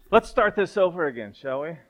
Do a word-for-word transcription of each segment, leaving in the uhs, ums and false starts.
Let's start this over again, shall we?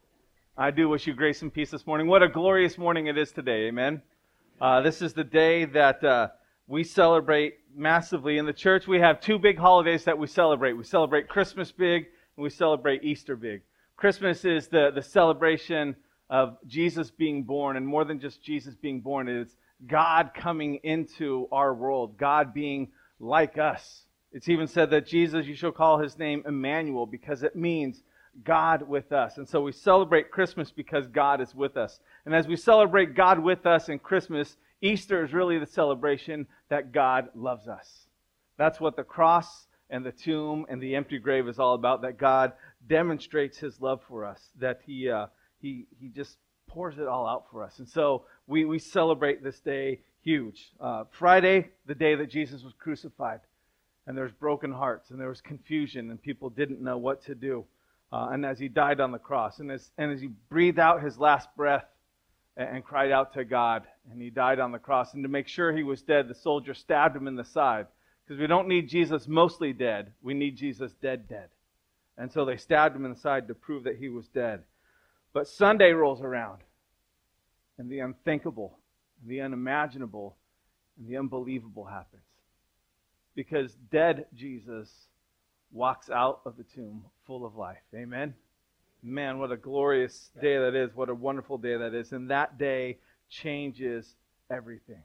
I do wish you grace and peace this morning. What a glorious morning it is today, amen? Uh, this is the day that uh, we celebrate massively. In the church, we have two big holidays that we celebrate. We celebrate Christmas big, and we celebrate Easter big. Christmas is the, the celebration of Jesus being born, and more than just Jesus being born, it's God coming into our world, God being like us. It's even said that Jesus, you shall call his name Emmanuel, because it means God with us. And so we celebrate Christmas because God is with us. And as we celebrate God with us in Christmas, Easter is really the celebration that God loves us. That's what the cross and the tomb and the empty grave is all about, that God demonstrates his love for us, that he uh, he he just pours it all out for us. And so we, we celebrate this day huge. Uh, Friday, the day that Jesus was crucified. And there was broken hearts, and there was confusion, and people didn't know what to do. Uh, and as he died on the cross, and as, and as he breathed out his last breath and, and cried out to God, and he died on the cross. And to make sure he was dead, the soldier stabbed him in the side. Because we don't need Jesus mostly dead. We need Jesus dead, dead. And so they stabbed him in the side to prove that he was dead. But Sunday rolls around, and the unthinkable, the unimaginable, and the unbelievable happens. Because dead Jesus walks out of the tomb full of life. Amen? Man, what a glorious day that is. What a wonderful day that is. And that day changes everything.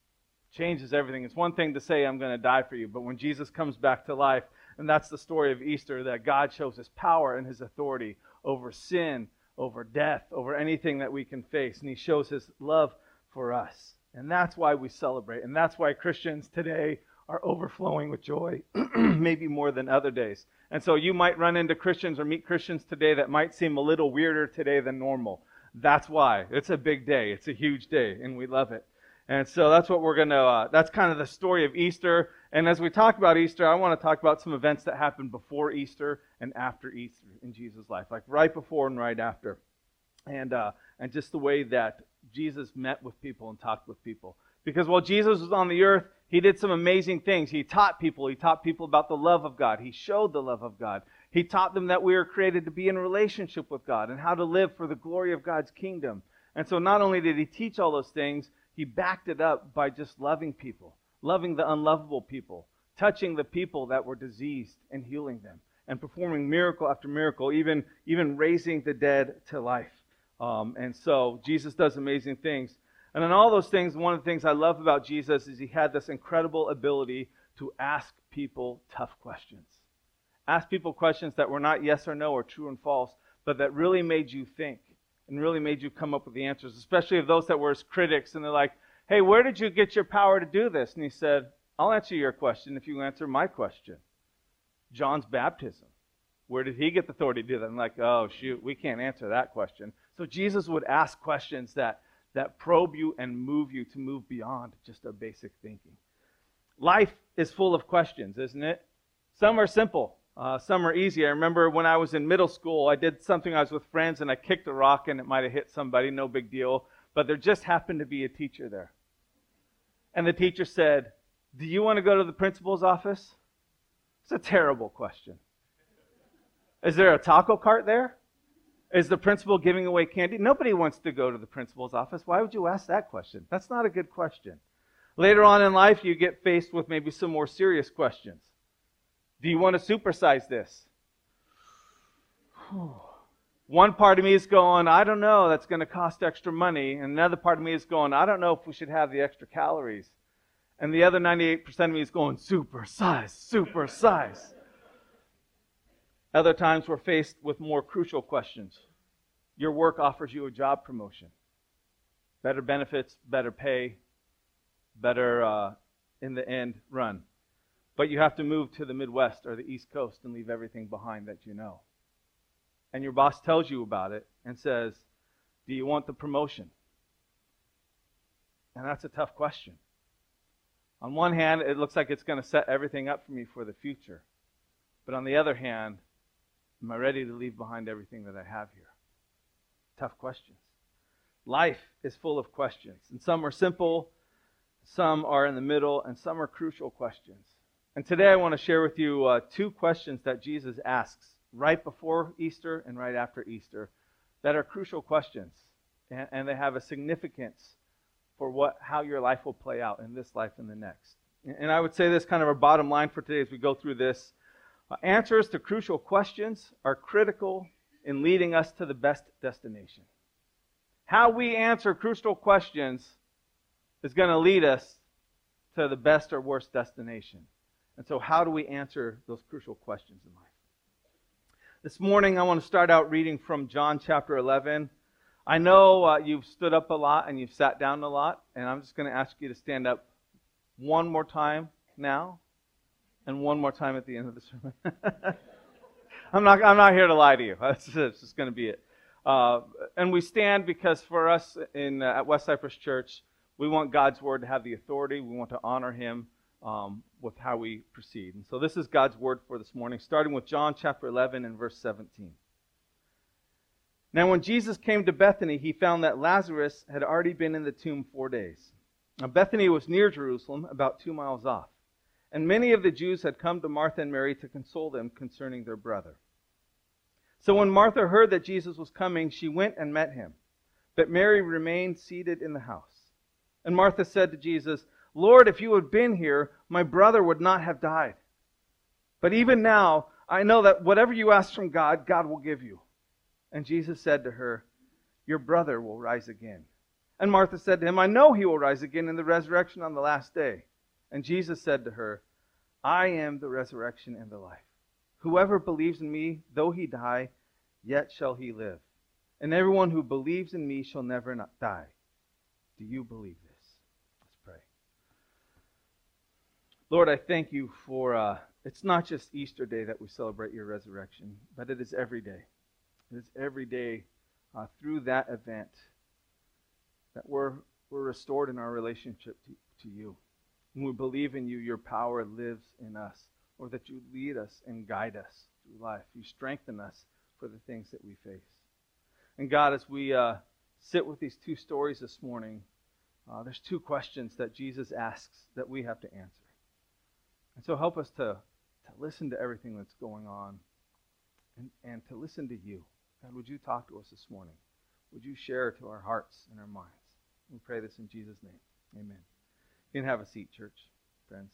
Changes everything. It's one thing to say, I'm going to die for you. But when Jesus comes back to life, and that's the story of Easter, that God shows his power and his authority over sin, over death, over anything that we can face. And he shows his love for us. And that's why we celebrate. And that's why Christians today are overflowing with joy, maybe more than other days. And so you might run into Christians or meet Christians today that might seem a little weirder today than normal. That's why. It's a big day. It's a huge day, and we love it. And so that's what we're going to, uh, that's kind of the story of Easter. And as we talk about Easter, I want to talk about some events that happened before Easter and after Easter in Jesus' life, like right before and right after. And, uh, and just the way that Jesus met with people and talked with people. Because while Jesus was on the earth, he did some amazing things. He taught people. He taught people about the love of God. He showed the love of God. He taught them that we are created to be in relationship with God and how to live for the glory of God's kingdom. And so not only did he teach all those things, he backed it up by just loving people, loving the unlovable people, touching the people that were diseased and healing them, and performing miracle after miracle, even, even raising the dead to life. Um, and so Jesus does amazing things. And in all those things, one of the things I love about Jesus is he had this incredible ability to ask people tough questions. Ask people questions that were not yes or no or true and false, but that really made you think and really made you come up with the answers, especially of those that were his critics. And they're like, hey, where did you get your power to do this? And he said, I'll answer your question if you answer my question. John's baptism. Where did he get the authority to do that? I'm like, oh, shoot, we can't answer that question. So Jesus would ask questions that that probe you and move you to move beyond just a basic thinking. Life is full of questions, isn't it? Some are simple. Uh, some are easy. I remember when I was in middle school, I did something, I was with friends, and I kicked a rock, and it might have hit somebody, no big deal. But there just happened to be a teacher there. And the teacher said, do you want to go to the principal's office? It's a terrible question. Is there a taco cart there? Is the principal giving away candy? Nobody wants to go to the principal's office. Why would you ask that question? That's not a good question. Later on in life, you get faced with maybe some more serious questions. Do you want to supersize this? One part of me is going, I don't know, that's going to cost extra money. And another part of me is going, I don't know if we should have the extra calories. And the other ninety-eight percent of me is going, supersize, supersize. Other times we're faced with more crucial questions. Your work offers you a job promotion. Better benefits, better pay, better, uh, in the end, run. But you have to move to the Midwest or the East Coast and leave everything behind that you know. And your boss tells you about it and says, do you want the promotion? And that's a tough question. On one hand, it looks like it's going to set everything up for me for the future. But on the other hand, am I ready to leave behind everything that I have here? Tough questions. Life is full of questions. And some are simple, some are in the middle, and some are crucial questions. And today I want to share with you uh, two questions that Jesus asks right before Easter and right after Easter that are crucial questions, and, and they have a significance for what how your life will play out in this life and the next. And I would say this kind of our bottom line for today as we go through this. Uh, answers to crucial questions are critical in leading us to the best destination. How we answer crucial questions is going to lead us to the best or worst destination. And so how do we answer those crucial questions in life? This morning I want to start out reading from John chapter eleven. I know uh, you've stood up a lot and you've sat down a lot, and I'm just going to ask you to stand up one more time now and one more time at the end of the sermon. I'm not I'm not here to lie to you. That's just, just going to be it. Uh, and we stand because for us in uh, at West Cypress Church, we want God's Word to have the authority. We want to honor Him um, with how we proceed. And so this is God's Word for this morning, starting with John chapter eleven and verse seventeen. Now when Jesus came to Bethany, He found that Lazarus had already been in the tomb four days. Now Bethany was near Jerusalem, about two miles off. And many of the Jews had come to Martha and Mary to console them concerning their brother. So when Martha heard that Jesus was coming, she went and met him. But Mary remained seated in the house. And Martha said to Jesus, "Lord, if you had been here, my brother would not have died. But even now, I know that whatever you ask from God, God will give you." And Jesus said to her, "Your brother will rise again." And Martha said to him, "I know he will rise again in the resurrection on the last day." And Jesus said to her, "I am the resurrection and the life. Whoever believes in me, though he die, yet shall he live. And everyone who believes in me shall never not die." Do you believe this? Let's pray. Lord, I thank you for, uh, it's not just Easter Day that we celebrate your resurrection, but it is every day. It is every day uh, through that event that we're, we're restored in our relationship to, to you. When we believe in you, your power lives in us, or that you lead us and guide us through life. You strengthen us for the things that we face. And God, as we uh, sit with these two stories this morning, uh, there's two questions that Jesus asks that we have to answer. And so help us to, to listen to everything that's going on and, and to listen to you. God, would you talk to us this morning? Would you share to our hearts and our minds? We pray this in Jesus' name. Amen. You can have a seat, church, friends.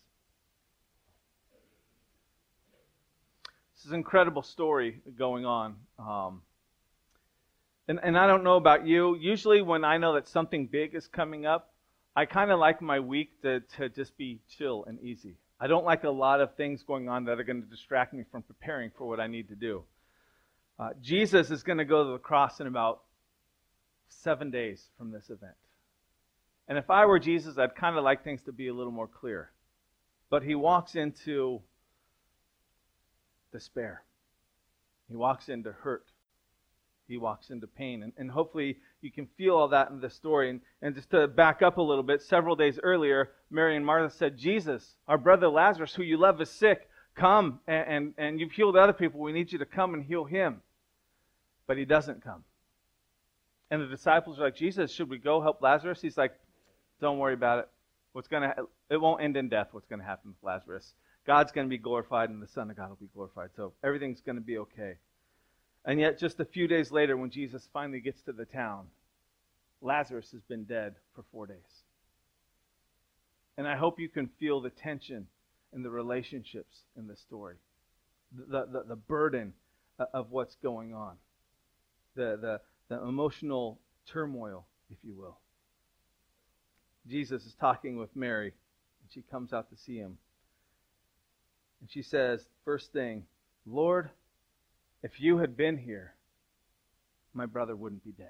This is an incredible story going on. Um, and, and I don't know about you. Usually when I know that something big is coming up, I kind of like my week to, to just be chill and easy. I don't like a lot of things going on that are going to distract me from preparing for what I need to do. Uh, Jesus is going to go to the cross in about seven days from this event. And if I were Jesus, I'd kind of like things to be a little more clear. But he walks into despair. He walks into hurt. He walks into pain. And, and hopefully you can feel all that in the story. And, and just to back up a little bit, several days earlier, Mary and Martha said, "Jesus, our brother Lazarus, who you love, is sick. Come, and, and, and you've healed other people. We need you to come and heal him." But he doesn't come. And the disciples are like, "Jesus, should we go help Lazarus?" He's like, "Don't worry about it. What's going to it won't end in death. What's going to happen with Lazarus? God's going to be glorified, and the Son of God will be glorified. So everything's going to be okay." And yet, just a few days later, when Jesus finally gets to the town, Lazarus has been dead for four days. And I hope you can feel the tension in the relationships in this story, the the, the burden of what's going on, the, the the emotional turmoil, if you will. Jesus is talking with Mary, and she comes out to see him. And she says, first thing, "Lord, if you had been here, my brother wouldn't be dead."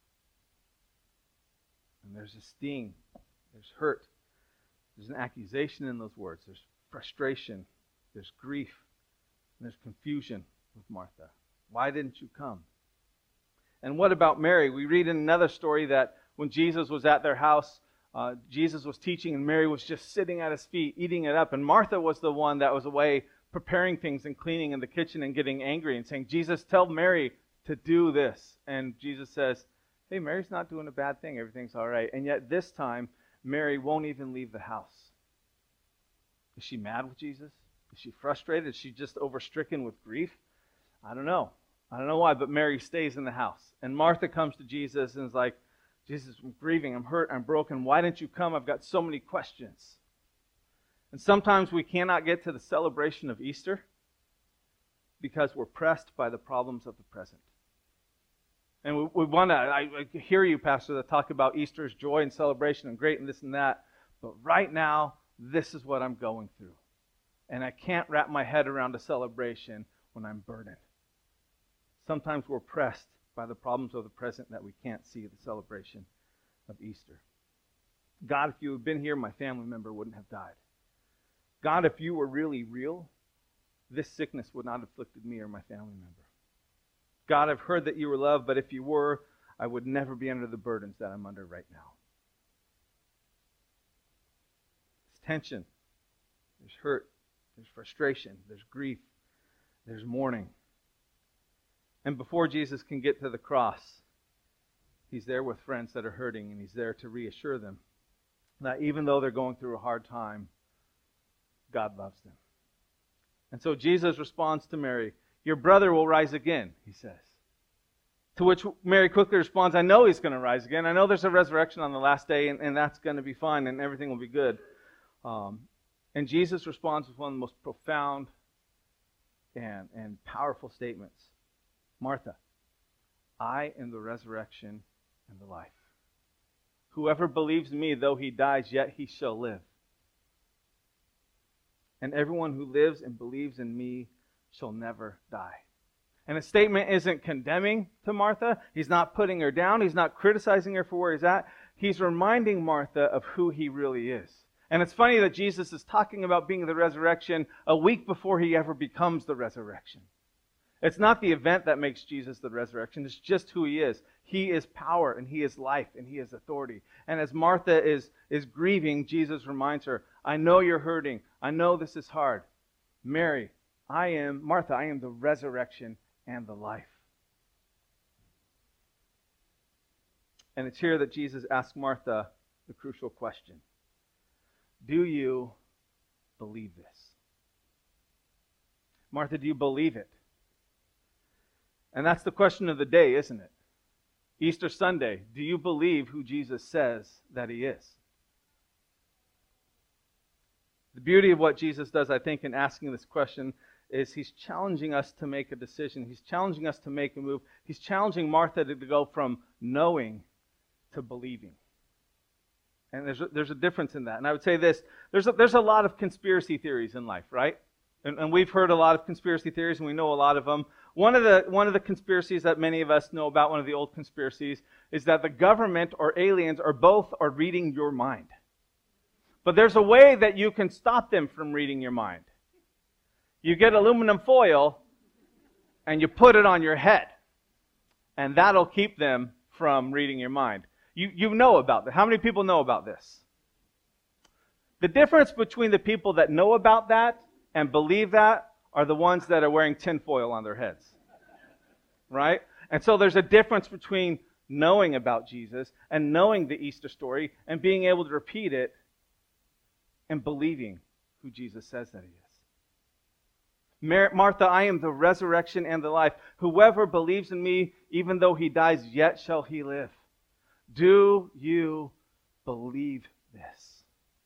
And there's a sting, there's hurt, there's an accusation in those words, there's frustration, there's grief, and there's confusion with Martha. Why didn't you come? And what about Mary? We read in another story that when Jesus was at their house, Uh, Jesus was teaching and Mary was just sitting at his feet, eating it up. And Martha was the one that was away preparing things and cleaning in the kitchen and getting angry and saying, "Jesus, tell Mary to do this." And Jesus says, "Hey, Mary's not doing a bad thing. Everything's all right." And yet this time, Mary won't even leave the house. Is she mad with Jesus? Is she frustrated? Is she just overstricken with grief? I don't know. I don't know why, but Mary stays in the house. And Martha comes to Jesus and is like, Jesus, I'm grieving, I'm hurt, I'm broken. Why didn't you come? I've got so many questions. And sometimes we cannot get to the celebration of Easter because we're pressed by the problems of the present. And we, we want to, I, I hear you, Pastor, that talk about Easter's joy and celebration and great and this and that. But right now, this is what I'm going through. And I can't wrap my head around a celebration when I'm burdened. Sometimes we're pressed by the problems of the present that we can't see the celebration of Easter. God, if you had been here, my family member wouldn't have died. God, if you were really real, this sickness would not have afflicted me or my family member. God, I've heard that you were loved, but if you were, I would never be under the burdens that I'm under right now. There's tension. There's hurt. There's frustration. There's grief. There's mourning. And before Jesus can get to the cross, he's there with friends that are hurting, and he's there to reassure them that even though they're going through a hard time, God loves them. And so Jesus responds to Mary, your brother will rise again, he says. To which Mary quickly responds, I know he's going to rise again. I know there's a resurrection on the last day, and, and that's going to be fine, and everything will be good. Um, and Jesus responds with one of the most profound and, and powerful statements. Martha, I am the resurrection and the life. Whoever believes in me, though he dies, yet he shall live. And everyone who lives and believes in me shall never die. And the statement isn't condemning to Martha. He's not putting her down. He's not criticizing her for where he's at. He's reminding Martha of who he really is. And it's funny that Jesus is talking about being the resurrection a week before he ever becomes the resurrection. It's not the event that makes Jesus the resurrection. It's just who he is. He is power, and he is life, and he is authority. And as Martha is, is grieving, Jesus reminds her, I know you're hurting. I know this is hard. Mary, I am, Martha, I am the resurrection and the life. And it's here that Jesus asks Martha the crucial question. Do you believe this? Martha, do you believe it? And that's the question of the day, isn't it? Easter Sunday, do you believe who Jesus says that he is? The beauty of what Jesus does, I think, in asking this question is he's challenging us to make a decision. He's challenging us to make a move. He's challenging Martha to, to go from knowing to believing. And there's a, there's a difference in that. And I would say this, there's a, there's a lot of conspiracy theories in life, right? And, and we've heard a lot of conspiracy theories, and we know a lot of them. One of the one of the conspiracies that many of us know about, one of the old conspiracies, is that the government or aliens or both are reading your mind. But there's a way that you can stop them from reading your mind. You get aluminum foil and you put it on your head, and that'll keep them from reading your mind. You you know about that. How many people know about this? The difference between the people that know about that and believe that are the ones that are wearing tinfoil on their heads. Right? And so there's a difference between knowing about Jesus and knowing the Easter story and being able to repeat it and believing who Jesus says that he is. Mar- Martha, I am the resurrection and the life. Whoever believes in me, even though he dies, yet shall he live. Do you believe this?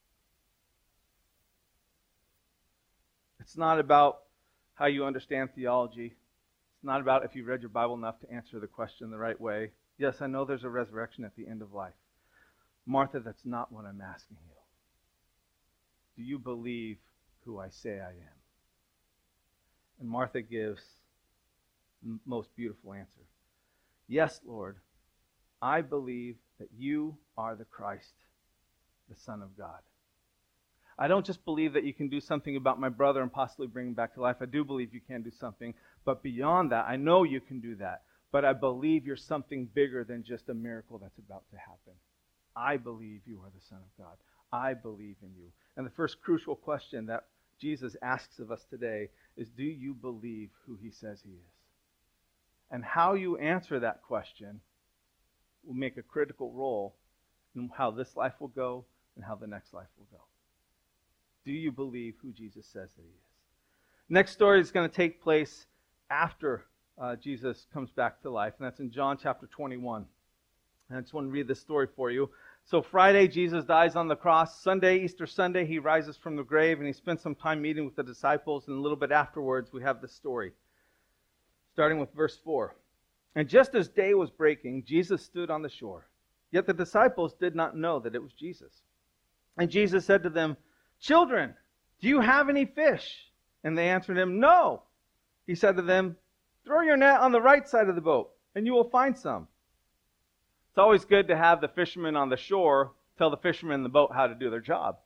It's not about how you understand theology. It's not about if you read your Bible enough to answer the question the right way. Yes, I know there's a resurrection at the end of life. Martha, that's not what I'm asking you. Do you believe who I say I am? And Martha gives the most beautiful answer. Yes, Lord, I believe that you are the Christ, the Son of God. I don't just believe that you can do something about my brother and possibly bring him back to life. I do believe you can do something. But beyond that, I know you can do that. But I believe you're something bigger than just a miracle that's about to happen. I believe you are the Son of God. I believe in you. And the first crucial question that Jesus asks of us today is, do you believe who he says he is? And how you answer that question will make a critical role in how this life will go and how the next life will go. Do you believe who Jesus says that he is? Next story is going to take place after uh, Jesus comes back to life, and that's in John chapter twenty-one. And I just want to read this story for you. So Friday, Jesus dies on the cross. Sunday, Easter Sunday, he rises from the grave, and he spends some time meeting with the disciples, and a little bit afterwards, we have this story. Starting with verse four. And just as day was breaking, Jesus stood on the shore. Yet the disciples did not know that it was Jesus. And Jesus said to them, "Children, do you have any fish?" And they answered him, "No." He said to them, "Throw your net on the right side of the boat, and you will find some." It's always good to have the fishermen on the shore tell the fishermen in the boat how to do their job.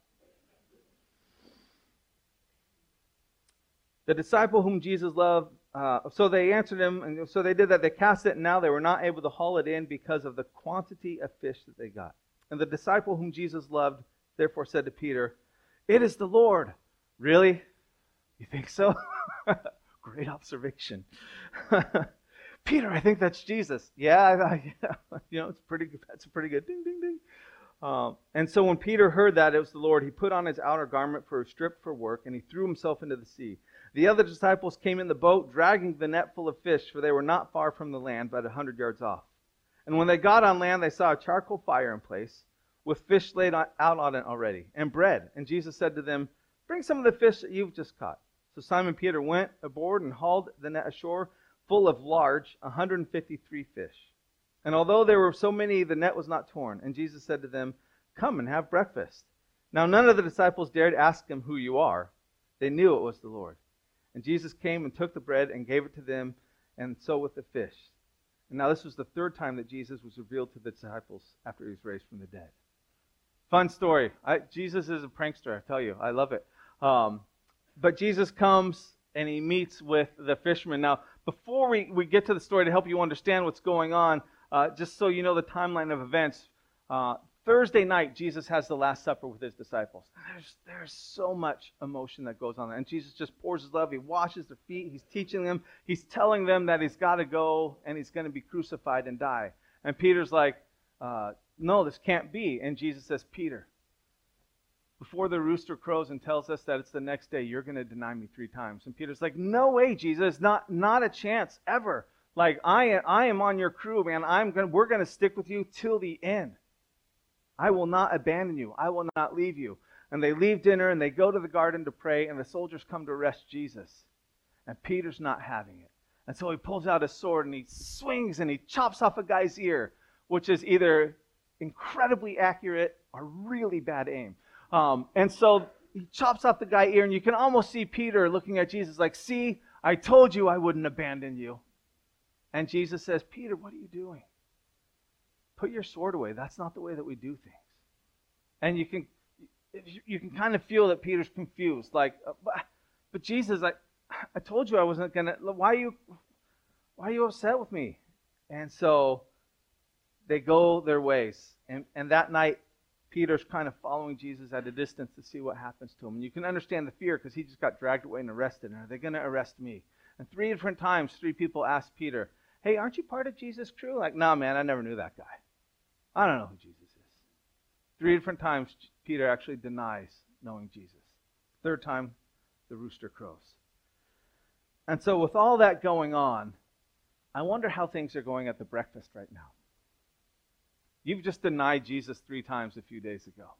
The disciple whom Jesus loved, uh, so they answered him, and so they did that. They cast it, and now they were not able to haul it in because of the quantity of fish that they got. And the disciple whom Jesus loved therefore said to Peter, "It is the Lord." "Really? You think so?" Great observation. "Peter, I think that's Jesus." "Yeah, I, yeah. You know, it's pretty good. That's a pretty good ding, ding, ding. Um, and so when Peter heard that it was the Lord, he put on his outer garment for a strip for work, and he threw himself into the sea. The other disciples came in the boat, dragging the net full of fish, for they were not far from the land, but a hundred yards off. And when they got on land, they saw a charcoal fire in place, with fish laid on, out on it already, and bread. And Jesus said to them, "Bring some of the fish that you've just caught." So Simon Peter went aboard and hauled the net ashore, full of large, one hundred fifty-three fish. And although there were so many, the net was not torn. And Jesus said to them, "Come and have breakfast." Now none of the disciples dared ask him, "Who you are?" They knew it was the Lord. And Jesus came and took the bread and gave it to them, and so with the fish. And now this was the third time that Jesus was revealed to the disciples after he was raised from the dead. Fun story. I, Jesus is a prankster, I tell you. I love it. Um, but Jesus comes and he meets with the fishermen. Now, before we, we get to the story, to help you understand what's going on, uh, just so you know the timeline of events, uh, Thursday night, Jesus has the Last Supper with his disciples. There's, there's so much emotion that goes on there. And Jesus just pours his love. He washes their feet. He's teaching them. He's telling them that he's got to go and he's going to be crucified and die. And Peter's like, uh, no, this can't be. And Jesus says, "Peter, before the rooster crows and tells us that it's the next day, you're going to deny me three times." And Peter's like, "No way, Jesus. Not, not a chance ever. Like, I am, I am on your crew, man. I'm gonna, we're going to stick with you till the end. I will not abandon you. I will not leave you." And they leave dinner and they go to the garden to pray, and the soldiers come to arrest Jesus. And Peter's not having it. And so he pulls out his sword and he swings and he chops off a guy's ear, which is either incredibly accurate or really bad aim. Um, and so he chops off the guy's ear, and you can almost see Peter looking at Jesus like, "See, I told you I wouldn't abandon you." And Jesus says, "Peter, what are you doing? Put your sword away. That's not the way that we do things." And you can you can kind of feel that Peter's confused. Like, but, but Jesus, I, I told you I wasn't going to. Why are you, why are you upset with me? And so they go their ways. And, and that night, Peter's kind of following Jesus at a distance to see what happens to him. And you can understand the fear because he just got dragged away and arrested. And are they going to arrest me? And three different times, three people asked Peter, "Hey, aren't you part of Jesus' crew?" Like, "No, man, I never knew that guy. I don't know who Jesus is." Three different times, Peter actually denies knowing Jesus. Third time, the rooster crows. And so with all that going on, I wonder how things are going at the breakfast right now. You've just denied Jesus three times a few days ago.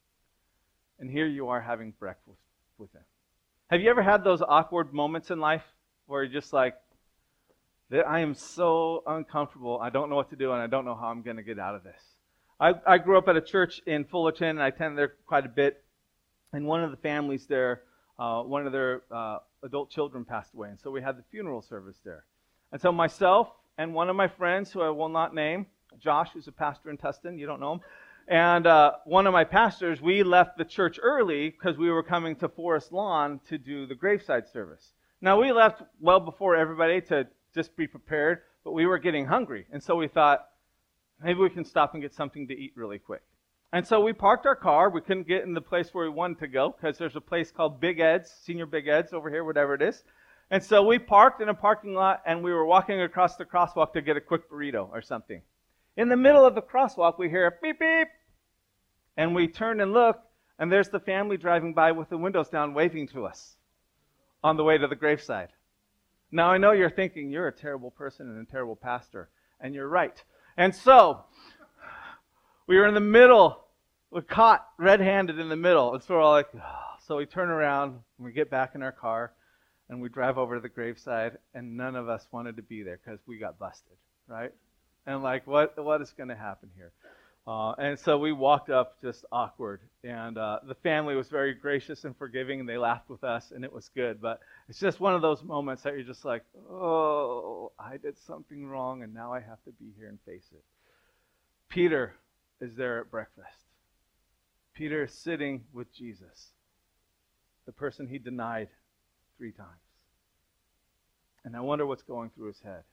And here you are having breakfast with him. Have you ever had those awkward moments in life where you're just like, "I am so uncomfortable. I don't know what to do, and I don't know how I'm going to get out of this." I, I grew up at a church in Fullerton, and I attended there quite a bit. And one of the families there, uh, one of their uh, adult children passed away, and so we had the funeral service there. And so myself and one of my friends, who I will not name, Josh, who's a pastor in Tustin, you don't know him, and uh, one of my pastors, we left the church early because we were coming to Forest Lawn to do the graveside service. Now, we left well before everybody to just be prepared, but we were getting hungry. And so we thought, maybe we can stop and get something to eat really quick. And so we parked our car. We couldn't get in the place where we wanted to go because there's a place called Big Ed's, Senior Big Ed's over here, whatever it is. And so we parked in a parking lot, and we were walking across the crosswalk to get a quick burrito or something. In the middle of the crosswalk, we hear a beep, beep. And we turn and look, and there's the family driving by with the windows down waving to us on the way to the graveside. Now, I know you're thinking you're a terrible person and a terrible pastor, and you're right. And so, we were in the middle, we're caught red-handed in the middle, and so we're all like, oh. So we turn around, and we get back in our car, and we drive over to the graveside, and none of us wanted to be there because we got busted, right? And like, what what is going to happen here? Uh, and so we walked up just awkward, and uh, the family was very gracious and forgiving, and they laughed with us, and it was good. But it's just one of those moments that you're just like, oh, I did something wrong, and now I have to be here and face it. Peter is there at breakfast. Peter is sitting with Jesus, the person he denied three times. And I wonder what's going through his head.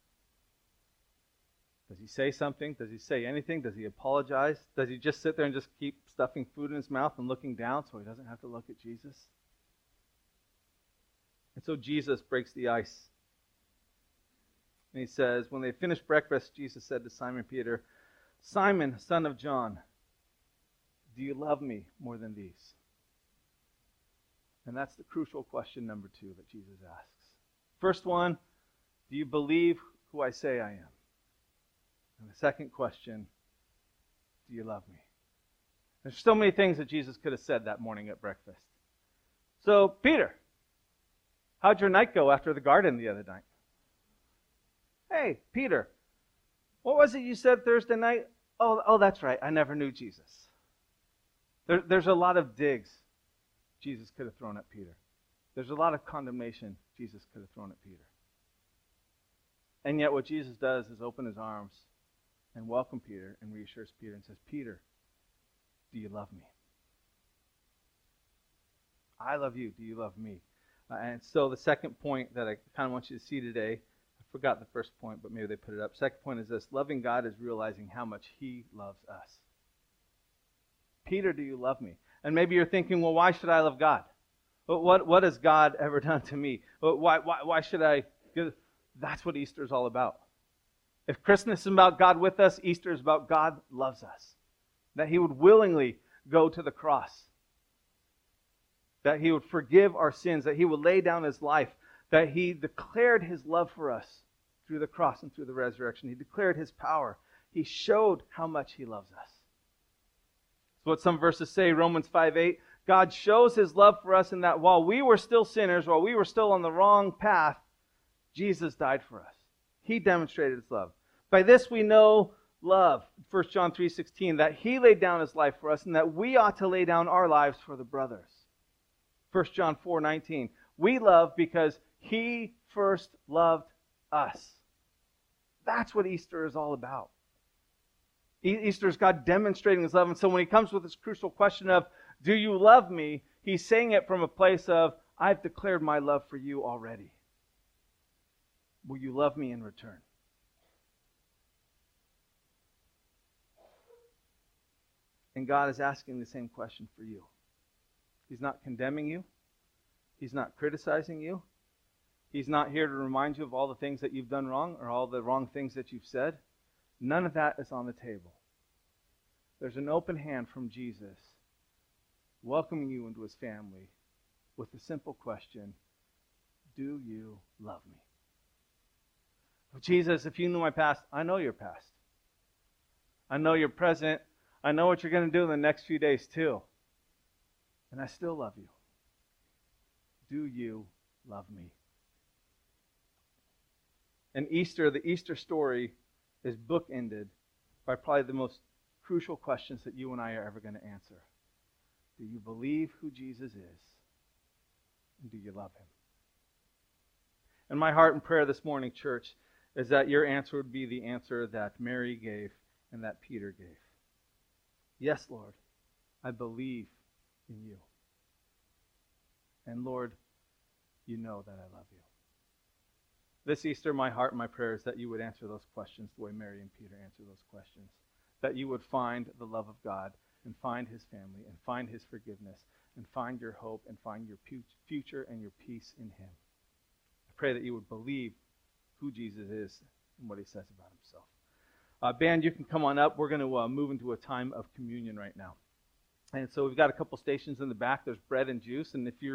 Does he say something? Does he say anything? Does he apologize? Does he just sit there and just keep stuffing food in his mouth and looking down so he doesn't have to look at Jesus? And so Jesus breaks the ice. And he says, when they finished breakfast, Jesus said to Simon Peter, Simon, son of John, do you love me more than these? And that's the crucial question number two that Jesus asks. First one, do you believe who I say I am? And the second question, do you love me? There's so many things that Jesus could have said that morning at breakfast. So, Peter, how'd your night go after the garden the other night? Hey, Peter, what was it you said Thursday night? Oh, oh, that's right. I never knew Jesus. There, there's a lot of digs Jesus could have thrown at Peter. There's a lot of condemnation Jesus could have thrown at Peter. And yet what Jesus does is open his arms and welcome Peter and reassures Peter and says, Peter, do you love me? I love you. Do you love me? Uh, and so the second point that I kind of want you to see today, I forgot the first point, but maybe they put it up. Second point is this: loving God is realizing how much he loves us. Peter, do you love me? And maybe you're thinking, well, why should I love God? What, what, what has God ever done to me? Why, why, why should I? That's what Easter is all about. If Christmas is about God with us, Easter is about God loves us. That he would willingly go to the cross. That he would forgive our sins. That he would lay down his life. That he declared his love for us through the cross and through the resurrection. He declared his power. He showed how much he loves us. That's what some verses say, Romans five eight. God shows his love for us in that while we were still sinners, while we were still on the wrong path, Jesus died for us. He demonstrated his love. By this we know love, First John three sixteen, that he laid down his life for us and that we ought to lay down our lives for the brothers. First John four nineteen, we love because he first loved us. That's what Easter is all about. Easter is God demonstrating his love. And so when he comes with this crucial question of, do you love me? He's saying it from a place of, I've declared my love for you already. Will you love me in return? And God is asking the same question for you. He's not condemning you. He's not criticizing you. He's not here to remind you of all the things that you've done wrong or all the wrong things that you've said. None of that is on the table. There's an open hand from Jesus welcoming you into his family with the simple question, do you love me? Jesus, if you knew my past, I know your past. I know your present. I know what you're going to do in the next few days too. And I still love you. Do you love me? And Easter, the Easter story, is bookended by probably the most crucial questions that you and I are ever going to answer. Do you believe who Jesus is? And do you love him? And my heart and prayer this morning, church, is that your answer would be the answer that Mary gave and that Peter gave. Yes, Lord, I believe in you. And Lord, you know that I love you. This Easter, my heart and my prayer is that you would answer those questions the way Mary and Peter answered those questions. That you would find the love of God and find his family and find his forgiveness and find your hope and find your future and your peace in him. I pray that you would believe who Jesus is and what he says about himself. Uh, band, you can come on up. We're going to uh, move into a time of communion right now. And so we've got a couple stations in the back. There's bread and juice. And if you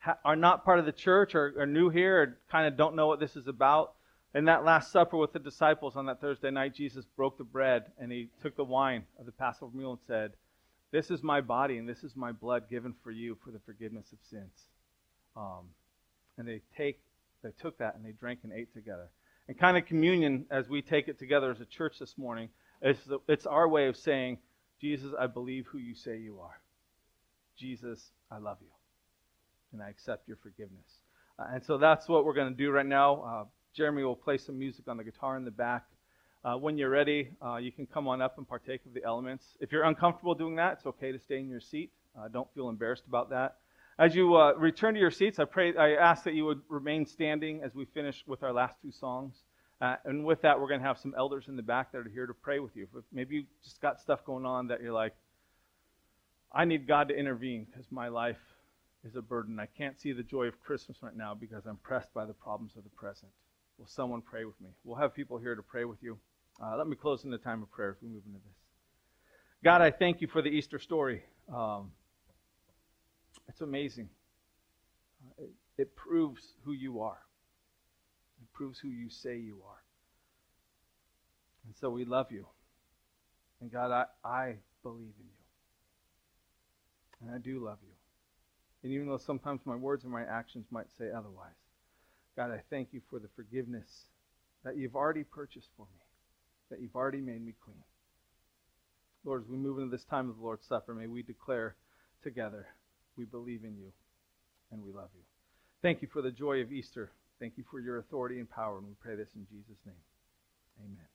ha- are not part of the church or are new here or kind of don't know what this is about, in that Last Supper with the disciples on that Thursday night, Jesus broke the bread and he took the wine of the Passover meal and said, "This is my body and this is my blood given for you for the forgiveness of sins." Um, and they take, they took that and they drank and ate together. And kind of communion, as we take it together as a church this morning, is the, it's our way of saying, "Jesus, I believe who you say you are. Jesus, I love you, and I accept your forgiveness." Uh, and so that's what we're going to do right now. Uh, Jeremy will play some music on the guitar in the back. Uh, when you're ready, uh, you can come on up and partake of the elements. If you're uncomfortable doing that, it's okay to stay in your seat. Uh, don't feel embarrassed about that. As you uh, return to your seats, I pray, I ask that you would remain standing as we finish with our last two songs. Uh, and with that, we're going to have some elders in the back that are here to pray with you. If maybe you just got stuff going on that you're like, "I need God to intervene because my life is a burden. I can't see the joy of Christmas right now because I'm pressed by the problems of the present." Will someone pray with me? We'll have people here to pray with you. Uh, let me close in the time of prayer as we move into this. God, I thank you for the Easter story. Um, it's amazing. Uh, it, it proves who you are. It proves who you say you are. And so we love you. And God, I, I believe in you. And I do love you. And even though sometimes my words and my actions might say otherwise, God, I thank you for the forgiveness that you've already purchased for me, that you've already made me clean. Lord, as we move into this time of the Lord's Supper, may we declare together, we believe in you and we love you. Thank you for the joy of Easter. Thank you for your authority and power, and we pray this in Jesus' name. Amen.